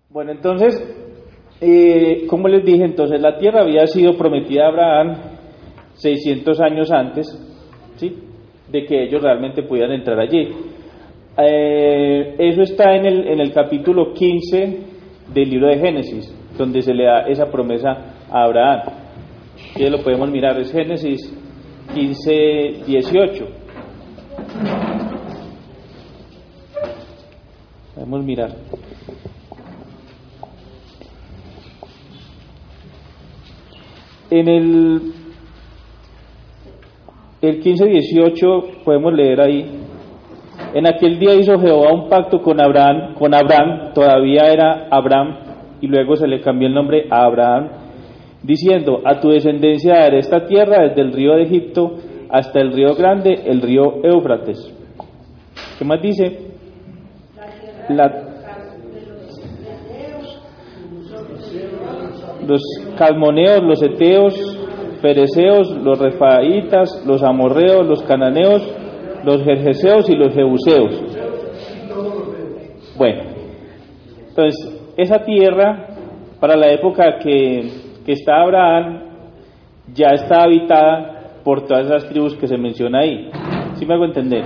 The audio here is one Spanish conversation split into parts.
Bueno, entonces, como les dije, entonces la tierra había sido prometida a Abraham 600 años antes, ¿sí?, de que ellos realmente pudieran entrar allí. Eso está en el capítulo 15 del libro de Génesis, donde se le da esa promesa a Abraham. Y lo podemos mirar, es Génesis 15, 18. Podemos mirar. En el 15:18 podemos leer ahí: en aquel día hizo Jehová un pacto con Abraham, todavía era Abram, y luego se le cambió el nombre a Abraham, diciendo: a tu descendencia daré esta tierra desde el río de Egipto hasta el río grande, el río Éufrates. ¿Qué más dice? Los calmoneos, los heteos, fereceos, los refaitas, los amorreos, los cananeos, los gergeseos y los jebuseos. Bueno, entonces esa tierra, para la época que está Abraham, ya está habitada por todas esas tribus que se menciona ahí. ¿Sí me hago entender?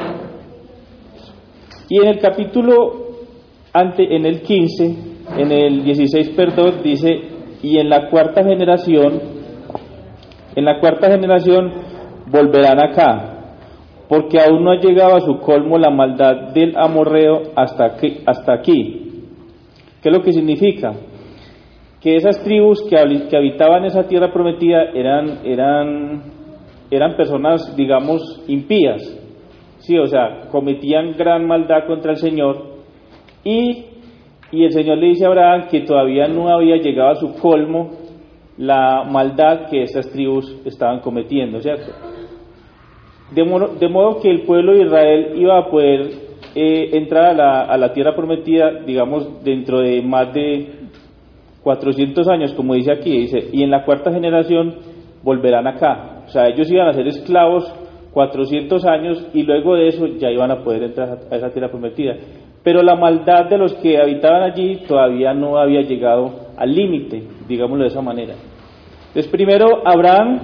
Y en el capítulo en el 15, en el 16, perdón, dice: y en la cuarta generación volverán acá, porque aún no ha llegado a su colmo la maldad del amorreo hasta aquí. ¿Qué es lo que significa? Que esas tribus que habitaban esa tierra prometida eran personas, digamos, impías, sí, o sea, cometían gran maldad contra el Señor, y el Señor le dice a Abraham que todavía no había llegado a su colmo la maldad que estas tribus estaban cometiendo, ¿cierto? De modo que el pueblo de Israel iba a poder entrar a la tierra prometida, digamos, dentro de más de 400 años, como dice aquí, dice: y en la cuarta generación volverán acá. O sea, ellos iban a ser esclavos 400 años y luego de eso ya iban a poder entrar a esa tierra prometida. Pero la maldad de los que habitaban allí todavía no había llegado al límite, digámoslo de esa manera. Entonces, primero Abraham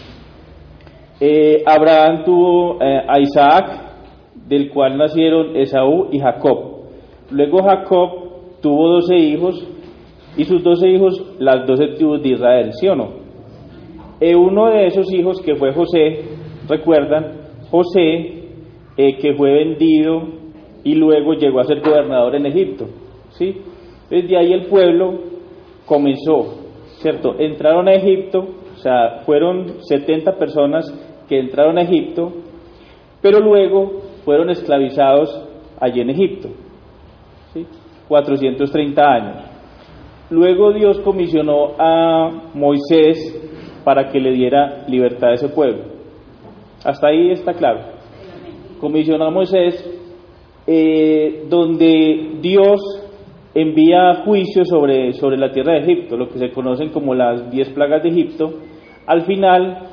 tuvo a Isaac, del cual nacieron Esaú y Jacob. Luego Jacob tuvo 12 hijos, y sus 12 hijos, las 12 tribus de Israel, ¿sí o no? Uno de esos hijos, que fue José, ¿recuerdan? José, que fue vendido y luego llegó a ser gobernador en Egipto, ¿sí? Desde ahí el pueblo comenzó, ¿cierto? Entraron a Egipto, o sea, fueron 70 personas que entraron a Egipto, pero luego fueron esclavizados allí en Egipto, ¿sí? 430 años. Luego Dios comisionó a Moisés para que le diera libertad a ese pueblo. Hasta ahí está claro. Comisionó a Moisés, donde Dios envía juicio sobre la tierra de Egipto, lo que se conocen como las 10 plagas de Egipto. Al final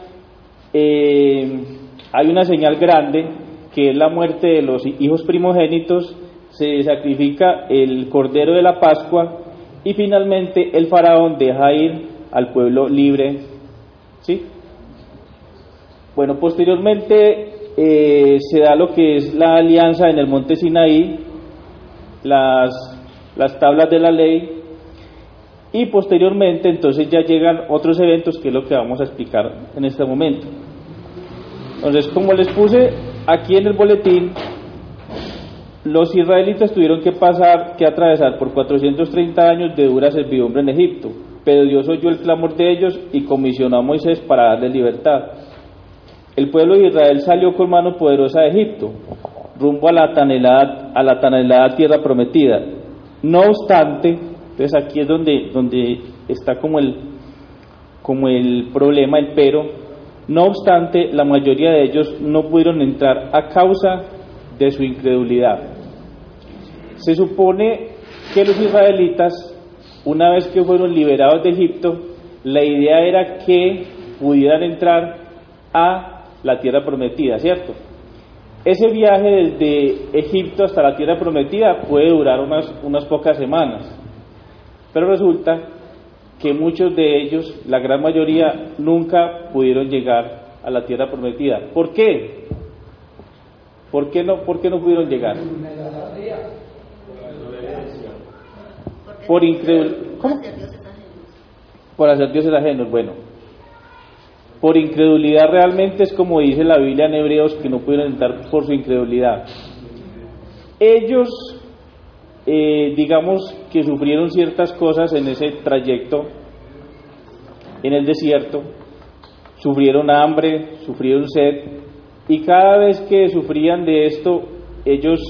hay una señal grande, que es la muerte de los hijos primogénitos. Se sacrifica el cordero de la Pascua y finalmente el faraón deja ir al pueblo libre, ¿sí? Bueno, posteriormente se da lo que es la alianza en el monte Sinaí, las tablas de la ley, y posteriormente entonces ya llegan otros eventos, que es lo que vamos a explicar en este momento. Entonces, como les puse aquí en el boletín, los israelitas tuvieron que atravesar por 430 años de dura servidumbre en Egipto, pero Dios oyó el clamor de ellos y comisionó a Moisés para darles libertad. El pueblo de Israel salió con mano poderosa de Egipto, rumbo a la tan anhelada tierra prometida. No obstante, entonces aquí es donde está como el problema, el pero. No obstante, la mayoría de ellos no pudieron entrar a causa de su incredulidad. Se supone que los israelitas, una vez que fueron liberados de Egipto, la idea era que pudieran entrar a la tierra prometida, ¿cierto? Ese viaje desde Egipto hasta la tierra prometida puede durar unas pocas semanas. Pero resulta que muchos de ellos, la gran mayoría, nunca pudieron llegar a la tierra prometida. ¿Por qué? ¿Por qué no pudieron llegar? Por incredulidad. ¿Cómo? Por hacer dioses ajenos. Bueno, por incredulidad realmente es como dice la Biblia en Hebreos, que no pudieron entrar por su incredulidad. Ellos, digamos que sufrieron ciertas cosas en ese trayecto, en el desierto, sufrieron hambre, sufrieron sed, y cada vez que sufrían de esto, ellos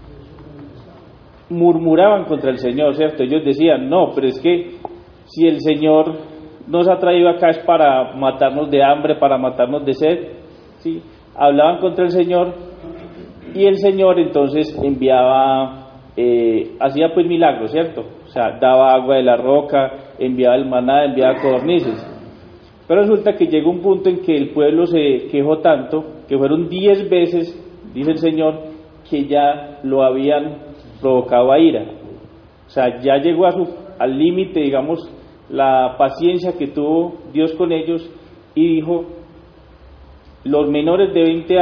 murmuraban contra el Señor, ¿cierto? Ellos decían, no, pero es que si el Señor nos ha traído acá es para matarnos de hambre, para matarnos de sed, ¿sí? Hablaban contra el Señor, y el Señor entonces enviaba, hacía pues milagros, ¿cierto? O sea, daba agua de la roca, enviaba el maná, enviaba codornices. Pero resulta que llegó un punto en que el pueblo se quejó tanto, que fueron 10 veces, dice el Señor, que ya lo habían provocado a ira. O sea, ya llegó al límite, digamos, la paciencia que tuvo Dios con ellos, y dijo, los mayores de 20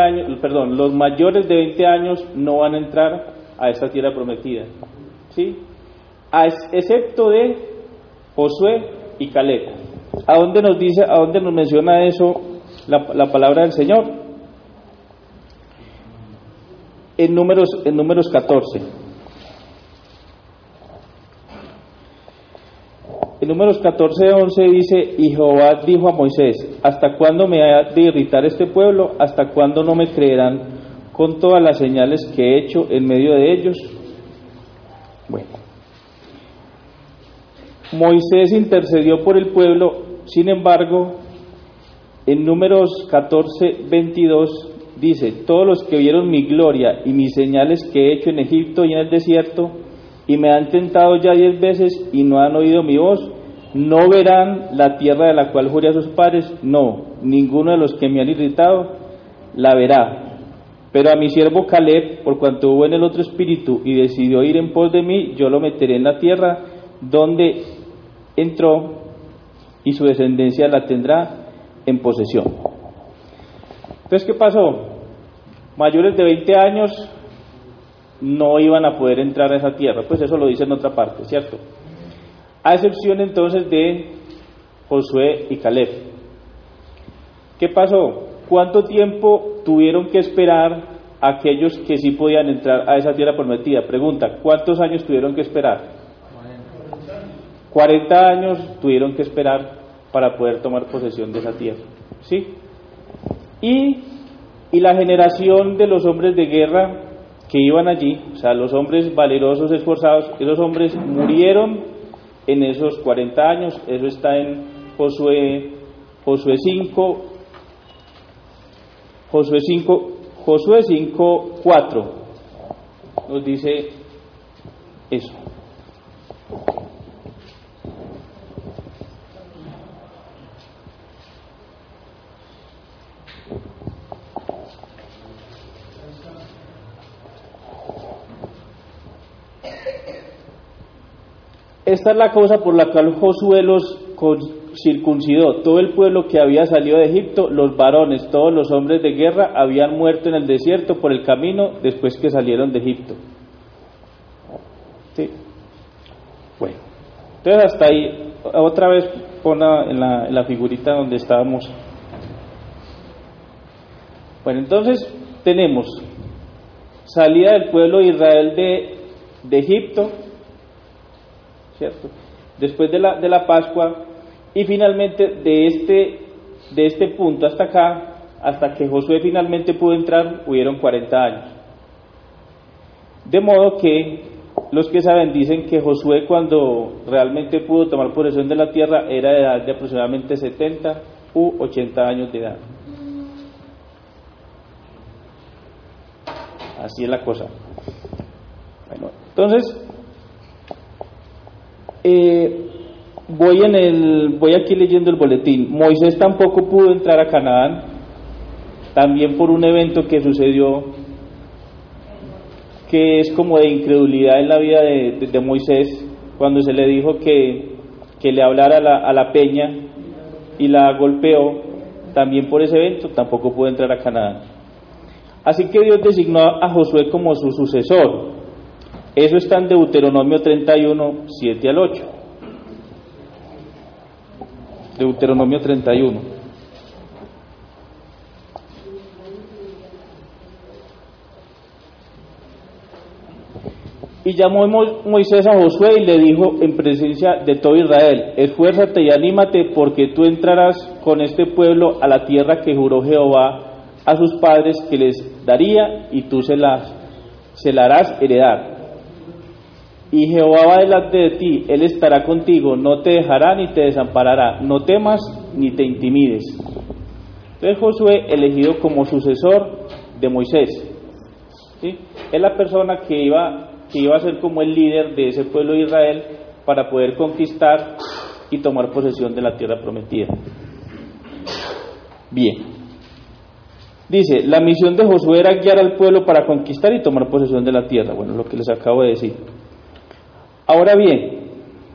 años no van a entrar a esta tierra prometida, ¿sí? Excepto de Josué y Caleb. ¿A dónde nos menciona eso la palabra del Señor? En Números 14. En Números 14:11 dice, y Jehová dijo a Moisés, ¿hasta cuándo me ha de irritar este pueblo? ¿Hasta cuándo no me creerán con todas las señales que he hecho en medio de ellos? Bueno, Moisés intercedió por el pueblo. Sin embargo, en Números 14:22 dice, todos los que vieron mi gloria y mis señales que he hecho en Egipto y en el desierto, y me han tentado ya 10 veces y no han oído mi voz, no verán la tierra de la cual juré a sus padres, no, ninguno de los que me han irritado la verá. Pero a mi siervo Caleb, por cuanto hubo en el otro espíritu y decidió ir en pos de mí, yo lo meteré en la tierra donde entró, y su descendencia la tendrá en posesión. Entonces, ¿qué pasó? Mayores de 20 años no iban a poder entrar a esa tierra, pues eso lo dice en otra parte, ¿cierto? A excepción entonces de Josué y Caleb. ¿Qué pasó? ¿Cuánto tiempo tuvieron que esperar aquellos que sí podían entrar a esa tierra prometida? Pregunta, ¿cuántos años tuvieron que esperar? 40 años tuvieron que esperar para poder tomar posesión de esa tierra, ¿sí? Y la generación de los hombres de guerra que iban allí, o sea, los hombres valerosos, esforzados, esos hombres murieron en esos 40 años. Eso está en Josué 5:4 nos dice eso. Esta es la cosa por la cual Josué los circuncidó. Todo el pueblo que había salido de Egipto, los varones, todos los hombres de guerra, habían muerto en el desierto por el camino después que salieron de Egipto. ¿Sí? Bueno, entonces hasta ahí, otra vez pon en la figurita donde estábamos. Bueno, entonces tenemos salida del pueblo de Israel de Egipto, ¿cierto? Después de la Pascua, y finalmente de este punto hasta acá, hasta que Josué finalmente pudo entrar, hubieron 40 años. De modo que los que saben dicen que Josué, cuando realmente pudo tomar posesión de la tierra, era de edad de aproximadamente 70 u 80 años de edad. Así es la cosa. Bueno, entonces voy aquí leyendo el boletín. Moisés tampoco pudo entrar a Canaán, también por un evento que sucedió, que es como de incredulidad en la vida de Moisés. cuando se le dijo que le hablara a la peña y la golpeó, también por ese evento tampoco pudo entrar a Canaán. Así que Dios designó a Josué como su sucesor. Eso está en Deuteronomio 31, 7 al 8. Deuteronomio 31. Y llamó Moisés a Josué y le dijo en presencia de todo Israel: esfuérzate y anímate, porque tú entrarás con este pueblo a la tierra que juró Jehová a sus padres que les daría, y tú se la harás heredar. Y Jehová va delante de ti, Él estará contigo, no te dejará ni te desamparará, no temas ni te intimides. Entonces Josué, elegido como sucesor de Moisés, ¿sí?, es la persona que iba a ser como el líder de ese pueblo de Israel para poder conquistar y tomar posesión de la tierra prometida. Bien, dice, la misión de Josué era guiar al pueblo para conquistar y tomar posesión de la tierra. Bueno, lo que les acabo de decir. Ahora bien,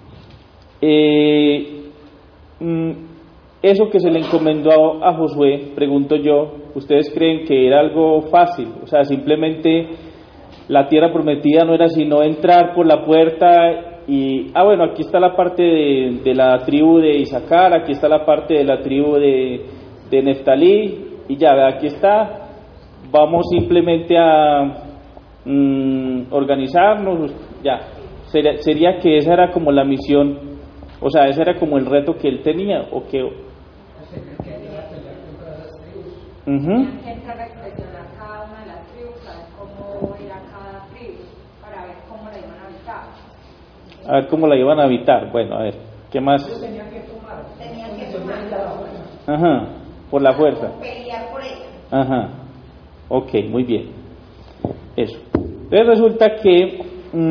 eso que se le encomendó a Josué, pregunto yo, ¿ustedes creen que era algo fácil? O sea, simplemente la tierra prometida no era sino entrar por la puerta y, bueno, aquí está la parte de la tribu de Isaacar, aquí está la parte de la tribu de Neftalí, y ya, aquí está, vamos simplemente a organizarnos, ya. Sería que esa era como la misión, o sea, ese era como el reto que él tenía, o que... Tenían que entrar a inspeccionar cada una de las tribus, saber cómo era cada tribu, para ver cómo la iban a habitar. A ver cómo la iban a habitar. Bueno, a ver, ¿qué más? Tenían que tomar. Ajá, por la fuerza. Pelear por ella. Ajá, ok, muy bien. Eso. Entonces resulta que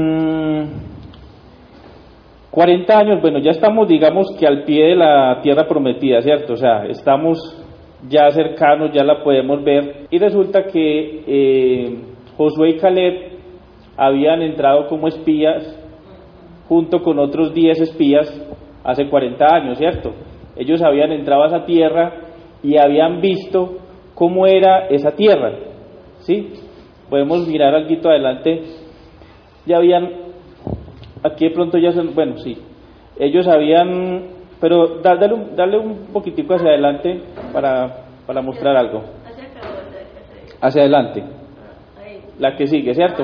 40 años, bueno, ya estamos, digamos que al pie de la tierra prometida, ¿cierto? O sea, estamos ya cercanos, ya la podemos ver, y resulta que Josué y Caleb habían entrado como espías junto con otros 10 espías hace 40 años, ¿cierto? Ellos habían entrado a esa tierra y habían visto cómo era esa tierra, ¿sí? Podemos mirar algo adelante, ya habían, aquí de pronto ya son, bueno, sí, ellos habían, pero darle un poquitico hacia adelante para mostrar algo. Hacia adelante. La que sigue, ¿cierto?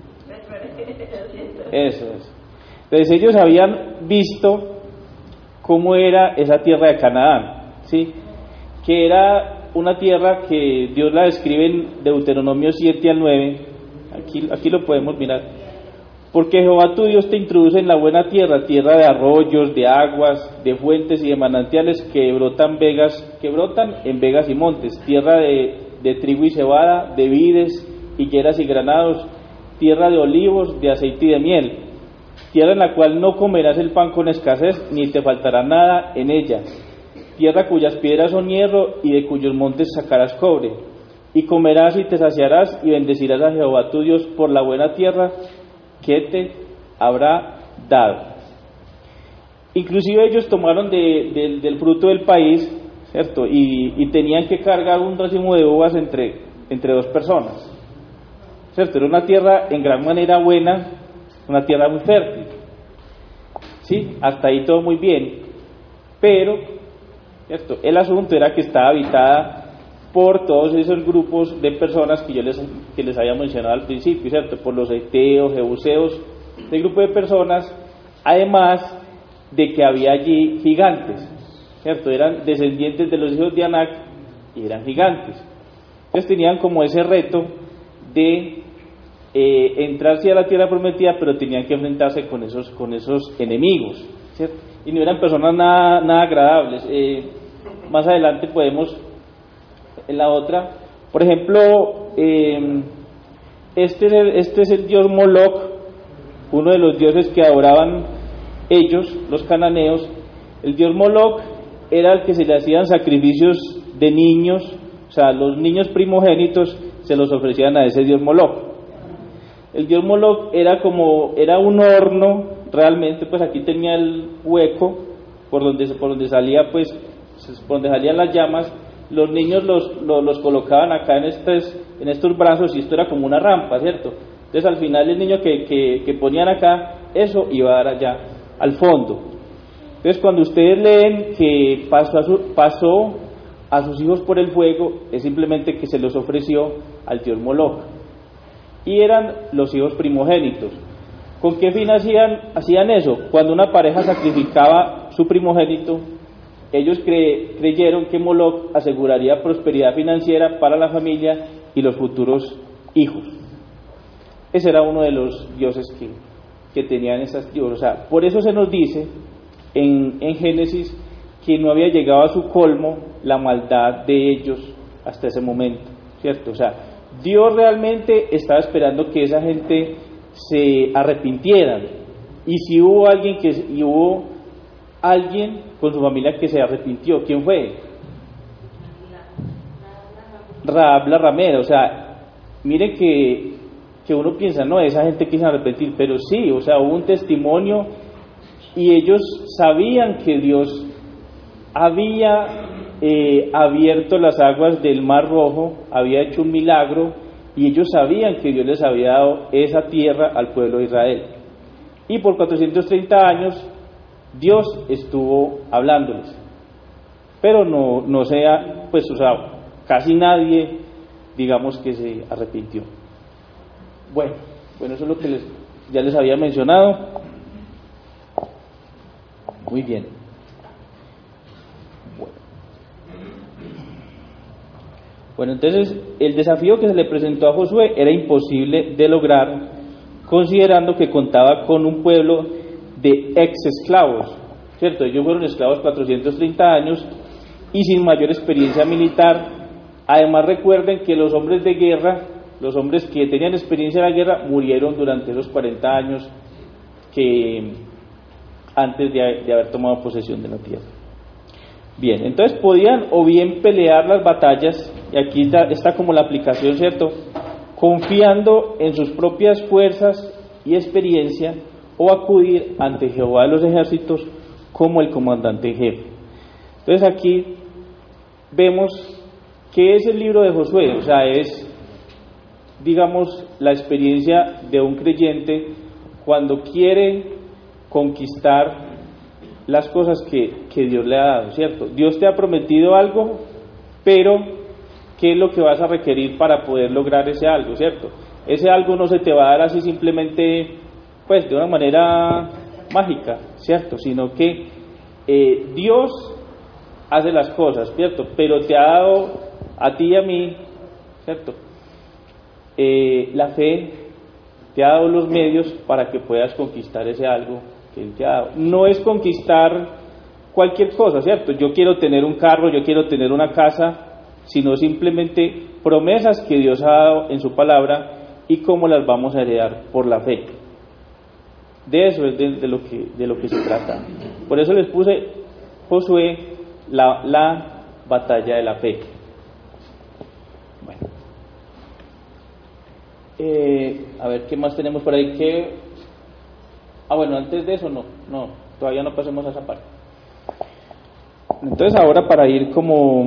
Eso es. Entonces ellos habían visto cómo era esa tierra de Canaán, ¿sí? Que era una tierra que Dios la describe en Deuteronomio 7 al 9, aquí lo podemos mirar. Porque Jehová tu Dios te introduce en la buena tierra, tierra de arroyos, de aguas, de fuentes y de manantiales que brotan en vegas y montes, tierra de trigo y cebada, de vides, higueras y granados, tierra de olivos, de aceite y de miel, tierra en la cual no comerás el pan con escasez, ni te faltará nada en ella, tierra cuyas piedras son hierro y de cuyos montes sacarás cobre, y comerás y te saciarás y bendecirás a Jehová tu Dios por la buena tierra que te habrá dado. Inclusive ellos tomaron del fruto del país, ¿cierto? Y tenían que cargar un racimo de uvas entre 2 personas, ¿cierto? Era una tierra en gran manera buena, una tierra muy fértil, ¿sí? Hasta ahí todo muy bien, pero, ¿cierto?, el asunto era que estaba habitada por todos esos grupos de personas que les había mencionado al principio, ¿cierto? Por los heteos, jebuseos, de grupo de personas, además de que había allí gigantes, ¿cierto? Eran descendientes de los hijos de Anac y eran gigantes. Entonces tenían como ese reto de entrarse a la tierra prometida, pero tenían que enfrentarse con esos enemigos, ¿cierto? Y no eran personas nada agradables. Más adelante podemos, en la otra, por ejemplo, este es el dios Moloch, uno de los dioses que adoraban ellos, los cananeos. El dios Moloch era el que se le hacían sacrificios de niños, o sea, los niños primogénitos se los ofrecían a ese dios Moloch. El dios Moloch era un horno realmente, pues aquí tenía el hueco por donde salía, pues, por donde salían las llamas. Los niños los colocaban acá en estos brazos, y esto era como una rampa, ¿cierto? Entonces al final el niño que ponían acá, eso iba a dar allá al fondo. Entonces cuando ustedes leen que pasó a sus hijos por el fuego, es simplemente que se los ofreció al dios Moloch, y eran los hijos primogénitos. ¿Con qué fin hacían eso? Cuando una pareja sacrificaba su primogénito, ellos creyeron que Moloch aseguraría prosperidad financiera para la familia y los futuros hijos. Ese era uno de los dioses que tenían esas tribus. O sea, por eso se nos dice en Génesis que no había llegado a su colmo la maldad de ellos hasta ese momento, ¿cierto? O sea, Dios realmente estaba esperando que esa gente se arrepintieran, y si hubo alguien con su familia que se arrepintió, ¿quién fue? Rahab la ramera. O sea, miren que uno piensa, no, esa gente quiso arrepentir, pero sí, o sea, hubo un testimonio, y ellos sabían que Dios había abierto las aguas del Mar Rojo, había hecho un milagro, y ellos sabían que Dios les había dado esa tierra al pueblo de Israel. Y por 430 años Dios estuvo hablándoles, pero no sea, pues, o sea, casi nadie, digamos, que se arrepintió. Bueno, eso es lo que ya les había mencionado. Muy bien. Bueno, entonces el desafío que se le presentó a Josué era imposible de lograr, considerando que contaba con un pueblo de ex esclavos, ¿cierto? Ellos fueron esclavos 430 años y sin mayor experiencia militar. Además, recuerden que los hombres de guerra, los hombres que tenían experiencia en la guerra, murieron durante esos 40 años que antes de haber tomado posesión de la tierra. Bien, entonces podían o bien pelear las batallas, y aquí está como la aplicación, ¿cierto? Confiando en sus propias fuerzas y experiencia, o acudir ante Jehová de los ejércitos como el comandante en jefe. Entonces aquí vemos que es el libro de Josué, o sea, es, digamos, la experiencia de un creyente cuando quiere conquistar las cosas que Dios le ha dado, ¿cierto? Dios te ha prometido algo, pero ¿qué es lo que vas a requerir para poder lograr ese algo, ¿cierto? Ese algo no se te va a dar así simplemente, pues, de una manera mágica, ¿cierto? Sino que Dios hace las cosas, ¿cierto? Pero te ha dado a ti y a mí, ¿cierto? La fe, te ha dado los medios para que puedas conquistar ese algo que Él te ha dado. No es conquistar cualquier cosa, ¿cierto? Yo quiero tener un carro, yo quiero tener una casa, sino simplemente promesas que Dios ha dado en su palabra y cómo las vamos a heredar por la fe. De eso es de lo que se trata. Por eso les puse Josué, la batalla de la fe. Bueno, a ver qué más tenemos por ahí. Bueno, antes de eso no, todavía no pasemos a esa parte. Entonces ahora, para ir como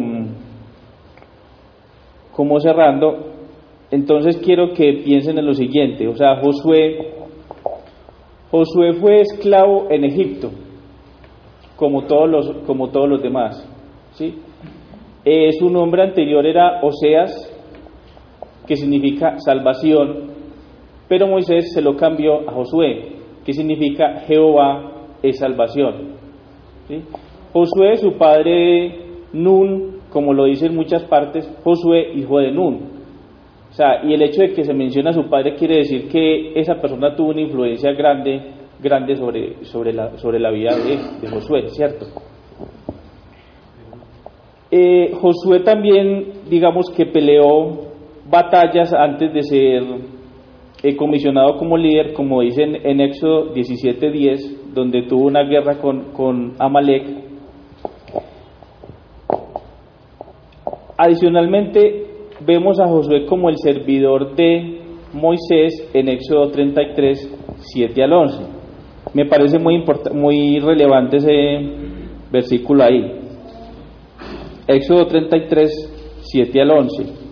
cerrando, entonces quiero que piensen en lo siguiente. O sea, Josué fue esclavo en Egipto, como todos los demás, ¿sí? Su nombre anterior era Oseas, que significa salvación, pero Moisés se lo cambió a Josué, que significa Jehová es salvación, ¿sí? Josué, su padre Nun, como lo dice en muchas partes, Josué, hijo de Nun. O sea, y el hecho de que se menciona a su padre quiere decir que esa persona tuvo una influencia grande sobre la vida de Josué, ¿cierto? Josué también, digamos, que peleó batallas antes de ser comisionado como líder, como dicen en Éxodo 17:10, donde tuvo una guerra con Amalek. Adicionalmente, vemos a Josué como el servidor de Moisés en Éxodo 33:7 al 11. Me parece muy relevante ese versículo ahí. Éxodo 33, 7 al 11.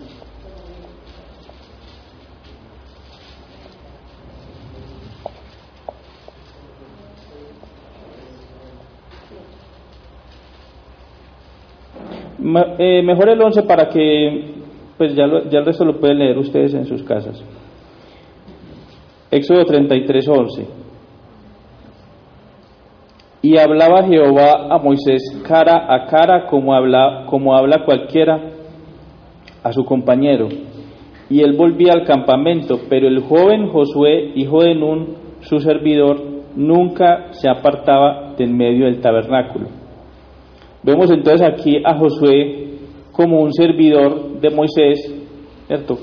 Mejor el 11 para que pues ya el resto lo pueden leer ustedes en sus casas. Éxodo 33, 11. Y hablaba Jehová a Moisés cara a cara, como habla cualquiera a su compañero. Y él volvía al campamento, pero el joven Josué, hijo de Nun, su servidor, nunca se apartaba de en medio del tabernáculo. Vemos entonces aquí a Josué como un servidor de Moisés, ¿cierto?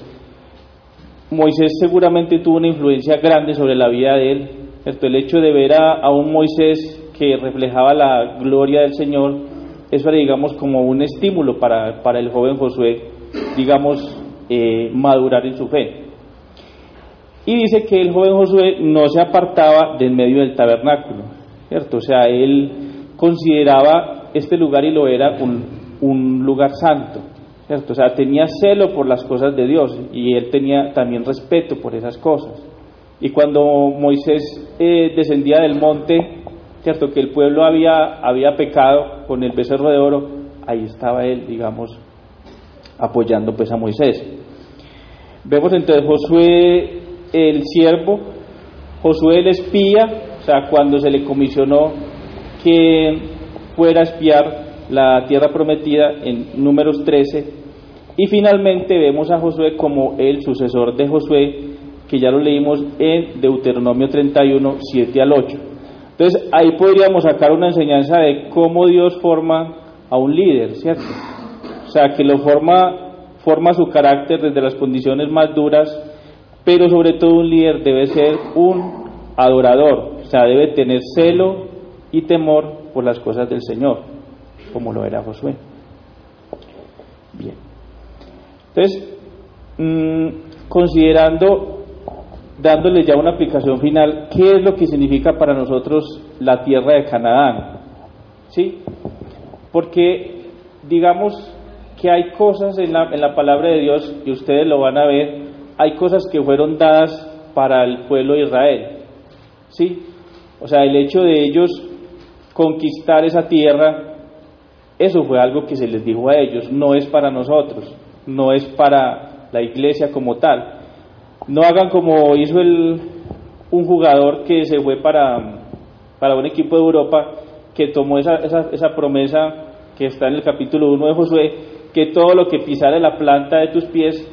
Moisés seguramente tuvo una influencia grande sobre la vida de él, ¿cierto? El hecho de ver a un Moisés que reflejaba la gloria del Señor, eso era, digamos, como un estímulo para el joven Josué, digamos, madurar en su fe. Y dice que el joven Josué no se apartaba de en medio del tabernáculo, ¿cierto? O sea, él consideraba este lugar y lo era un lugar santo, ¿cierto? O sea, tenía celo por las cosas de Dios y él tenía también respeto por esas cosas. Y cuando Moisés descendía del monte, ¿cierto? Que el pueblo había pecado con el becerro de oro, ahí estaba él, digamos, apoyando pues a Moisés. Vemos entonces Josué el siervo, Josué el espía, o sea, cuando se le comisionó que fuera a espiar la tierra prometida en Números 13, y finalmente vemos a Josué como el sucesor de Josué, que ya lo leímos en Deuteronomio 31, 7 al 8. Entonces ahí podríamos sacar una enseñanza de cómo Dios forma a un líder, ¿cierto? O sea, que lo forma su carácter desde las condiciones más duras, pero sobre todo un líder debe ser un adorador, o sea, debe tener celo y temor por las cosas del Señor, como lo era Josué. Bien. Entonces, considerando, dándole ya una aplicación final, ¿qué es lo que significa para nosotros la tierra de Canaán? ¿Sí? Porque digamos que hay cosas en la palabra de Dios, y ustedes lo van a ver, hay cosas que fueron dadas para el pueblo de Israel, ¿sí? O sea, el hecho de ellos conquistar esa tierra, eso fue algo que se les dijo a ellos, no es para nosotros, no es para la iglesia como tal. No hagan como hizo un jugador que se fue para un equipo de Europa, que tomó esa promesa que está en el capítulo 1 de Josué, que todo lo que pisare la planta de tus pies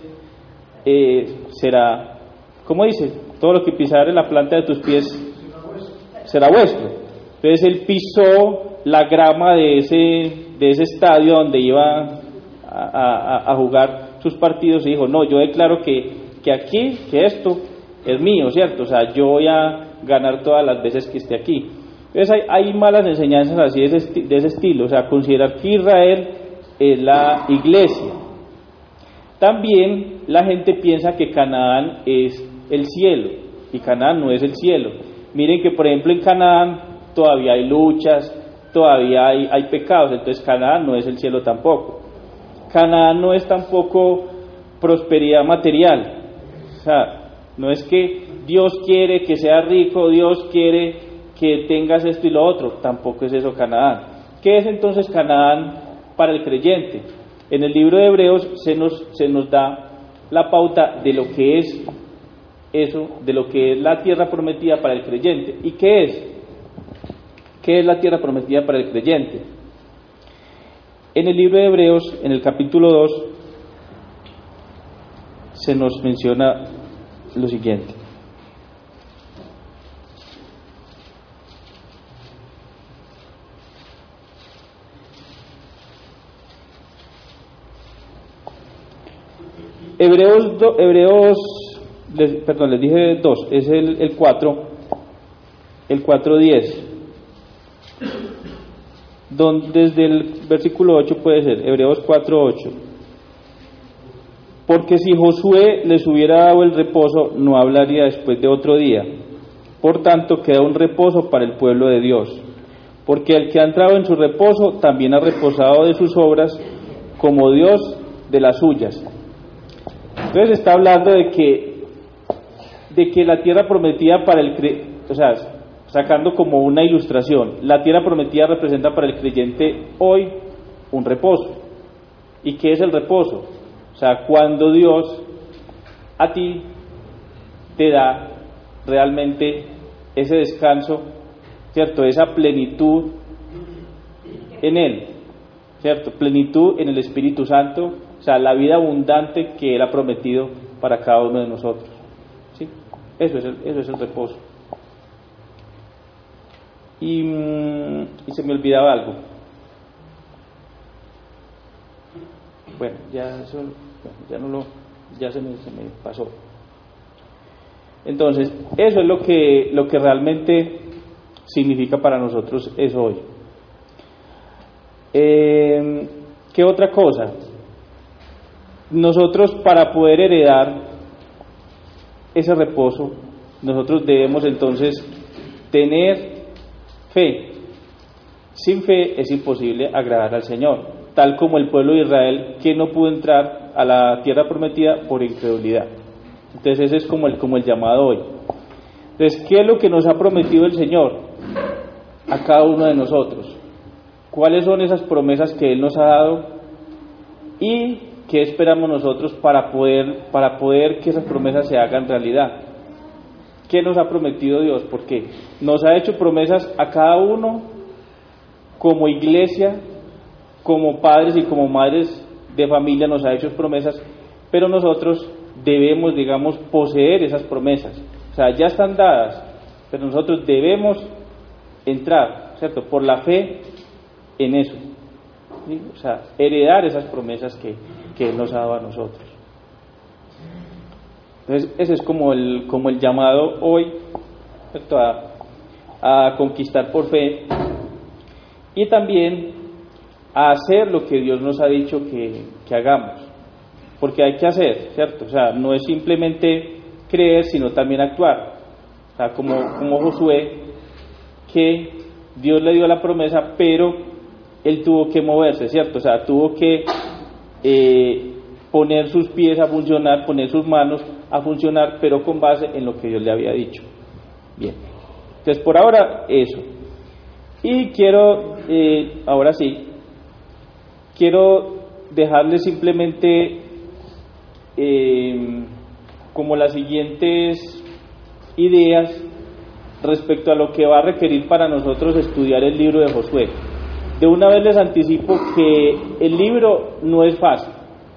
será, ¿cómo dice? Todo lo que pisare la planta de tus pies será vuestro. Entonces él pisó la grama de ese estadio donde iba a jugar sus partidos y dijo, no, yo declaro que aquí, que esto es mío, ¿cierto? O sea, yo voy a ganar todas las veces que esté aquí. Entonces hay malas enseñanzas así de ese estilo, o sea, considerar que Israel es la iglesia. También la gente piensa que Canaán es el cielo, y Canaán no es el cielo. Miren que por ejemplo en Canaán todavía hay luchas, todavía hay pecados, entonces Canaán no es el cielo tampoco. Canaán no es tampoco prosperidad material, o sea, no es que Dios quiere que seas rico, Dios quiere que tengas esto y lo otro, tampoco es eso Canaán. ¿Qué es entonces Canaán para el creyente? En el libro de Hebreos se nos da la pauta de lo que es eso, de lo que es la tierra prometida para el creyente. ¿Y qué es? ¿Qué es la tierra prometida para el creyente? En el libro de Hebreos, en el capítulo 2, se nos menciona lo siguiente. Les dije 2, es el 4, el 4:10. Desde el versículo 8 puede ser, Hebreos 4:8. Porque si Josué les hubiera dado el reposo, no hablaría después de otro día. Por tanto, queda un reposo para el pueblo de Dios, porque el que ha entrado en su reposo también ha reposado de sus obras, como Dios de las suyas. Entonces está hablando de que la tierra prometida para sacando como una ilustración, la tierra prometida representa para el creyente hoy un reposo. ¿Y qué es el reposo? O sea, cuando Dios a ti te da realmente ese descanso, ¿cierto? Esa plenitud en Él, ¿cierto? Plenitud en el Espíritu Santo, o sea, la vida abundante que Él ha prometido para cada uno de nosotros, ¿sí? Eso es el reposo. Y se me olvidaba algo. Bueno, ya se me pasó. Entonces, eso es lo que realmente significa para nosotros eso hoy. ¿Qué otra cosa? Nosotros, para poder heredar ese reposo, nosotros debemos entonces tener fe. Sin fe es imposible agradar al Señor, tal como el pueblo de Israel, que no pudo entrar a la tierra prometida por incredulidad. Entonces ese es como el llamado hoy. Entonces, ¿qué es lo que nos ha prometido el Señor a cada uno de nosotros? ¿Cuáles son esas promesas que Él nos ha dado? ¿Y qué esperamos nosotros para poder que esas promesas se hagan realidad? ¿Qué nos ha prometido Dios? Porque nos ha hecho promesas a cada uno como iglesia, como padres y como madres de familia, nos ha hecho promesas, pero nosotros debemos, poseer esas promesas. O sea, ya están dadas, pero nosotros debemos entrar, ¿cierto? Por la fe en eso, ¿sí? O sea, heredar esas promesas que Él nos ha dado a nosotros. Entonces, ese es como el llamado hoy, ¿cierto? A conquistar por fe y también a hacer lo que Dios nos ha dicho que hagamos. Porque hay que hacer, ¿cierto? O sea, no es simplemente creer, sino también actuar. O sea, como Josué, que Dios le dio la promesa, pero él tuvo que moverse, ¿cierto? O sea, tuvo que poner sus pies a funcionar, poner sus manos a funcionar, pero con base en lo que Dios le había dicho. Bien. Entonces, por ahora, eso. Y quiero, ahora sí, quiero dejarles simplemente como las siguientes ideas respecto a lo que va a requerir para nosotros estudiar el libro de Josué. De una vez les anticipo que el libro no es fácil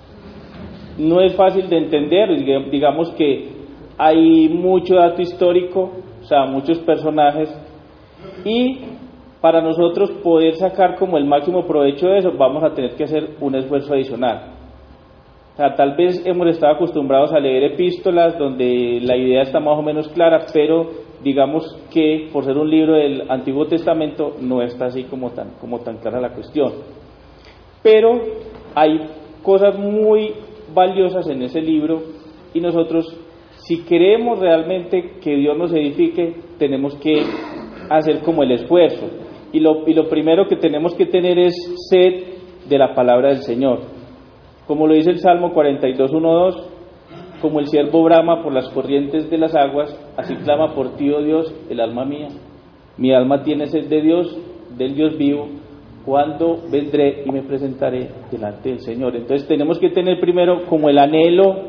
de entender. Digamos que hay mucho dato histórico, o sea, muchos personajes, y para nosotros poder sacar como el máximo provecho de eso, vamos a tener que hacer un esfuerzo adicional. O sea, tal vez hemos estado acostumbrados a leer epístolas donde la idea está más o menos clara, pero digamos que por ser un libro del Antiguo Testamento no está así como tan clara la cuestión. Pero hay cosas muy valiosas en ese libro y nosotros, si queremos realmente que Dios nos edifique, tenemos que hacer como el esfuerzo. Y lo primero que tenemos que tener es sed de la palabra del Señor. Como lo dice el Salmo 42:1-2, como el siervo brama por las corrientes de las aguas, así clama por ti, oh Dios, el alma mía. Mi alma tiene sed de Dios, del Dios vivo. ¿Cuándo vendré y me presentaré delante del Señor? Entonces tenemos que tener primero como el anhelo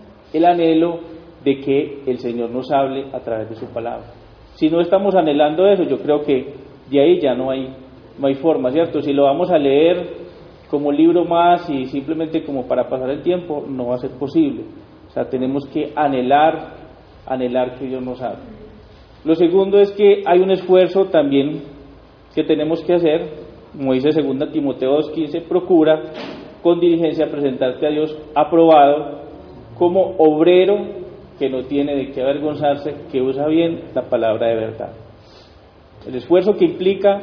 de que el Señor nos hable a través de su palabra. Si no estamos anhelando eso, yo creo que de ahí ya no hay forma, ¿cierto? Si lo vamos a leer como libro más y simplemente como para pasar el tiempo, no va a ser posible. O sea, tenemos que anhelar que Dios nos hable. Lo segundo es que hay un esfuerzo también que tenemos que hacer, como dice 2 Timoteo 2:15, procura con diligencia presentarte a Dios aprobado como obrero que no tiene de qué avergonzarse, que usa bien la palabra de verdad. El esfuerzo que implica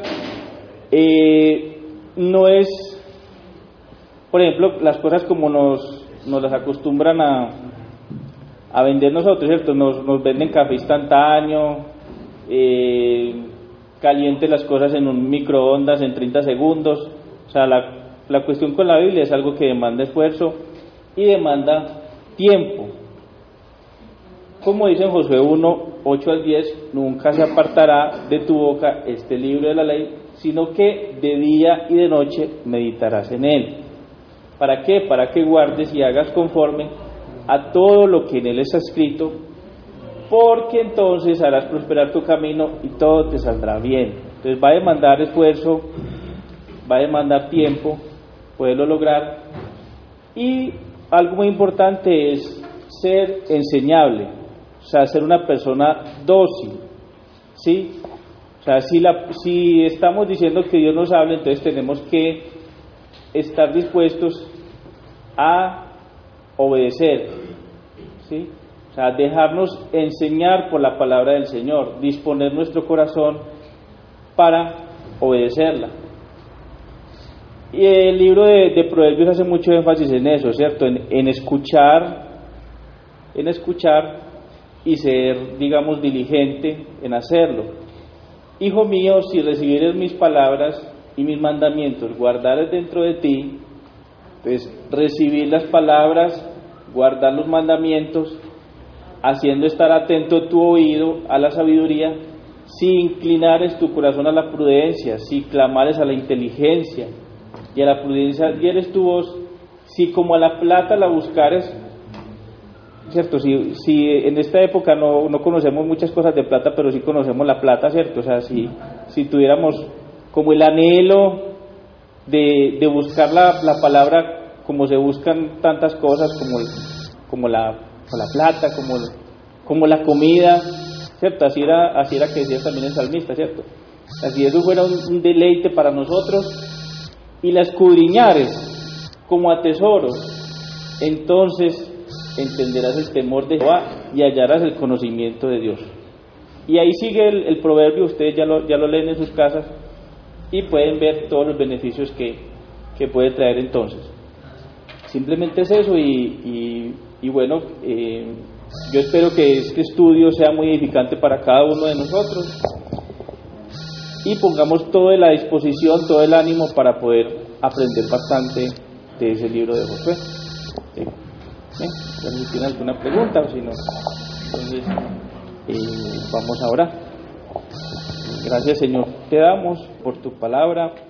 no es, por ejemplo, las cosas como nos las acostumbran a vender nosotros, ¿cierto? Nos venden café instantáneo, caliente las cosas en un microondas en 30 segundos. O sea, la cuestión con la Biblia es algo que demanda esfuerzo y demanda tiempo. Como dice en Josué 1, 8 al 10, nunca se apartará de tu boca este libro de la ley, sino que de día y de noche meditarás en él. ¿Para qué? Para que guardes y hagas conforme a todo lo que en él está escrito, porque entonces harás prosperar tu camino y todo te saldrá bien. Entonces va a demandar esfuerzo, va a demandar tiempo poderlo lograr, y algo muy importante es ser enseñable, o sea, ser una persona dócil, ¿sí? O sea, si estamos diciendo que Dios nos habla, entonces tenemos que estar dispuestos a obedecer, ¿sí? O sea, dejarnos enseñar por la palabra del Señor, disponer nuestro corazón para obedecerla. Y el libro de Proverbios hace mucho énfasis en eso, ¿cierto? En escuchar y ser, digamos, diligente en hacerlo. Hijo mío, si recibieres mis palabras y mis mandamientos, guardares dentro de ti, pues recibir las palabras, guardar los mandamientos, haciendo estar atento tu oído a la sabiduría, si inclinares tu corazón a la prudencia, si clamares a la inteligencia y a la prudencia dieres tu voz, si como a la plata la buscares, ¿cierto? Si en esta época no conocemos muchas cosas de plata, pero sí conocemos la plata, ¿cierto? O sea, si tuviéramos como el anhelo de buscar la palabra, como se buscan tantas cosas como la plata, como la comida, ¿cierto? Así era que decía también el salmista, ¿cierto? Así eso fuera un deleite para nosotros, y la escudriñares como a tesoros, entonces entenderás el temor de Jehová y hallarás el conocimiento de Dios. Y ahí sigue el proverbio, ustedes ya lo leen en sus casas y pueden ver todos los beneficios que puede traer entonces. Simplemente es eso, y bueno, yo espero que este estudio sea muy edificante para cada uno de nosotros y pongamos toda la disposición, todo el ánimo para poder aprender bastante de ese libro de Josué. ¿Sí? Si tienen alguna pregunta, o si no, entonces vamos a orar. Gracias, Señor, te damos por tu palabra.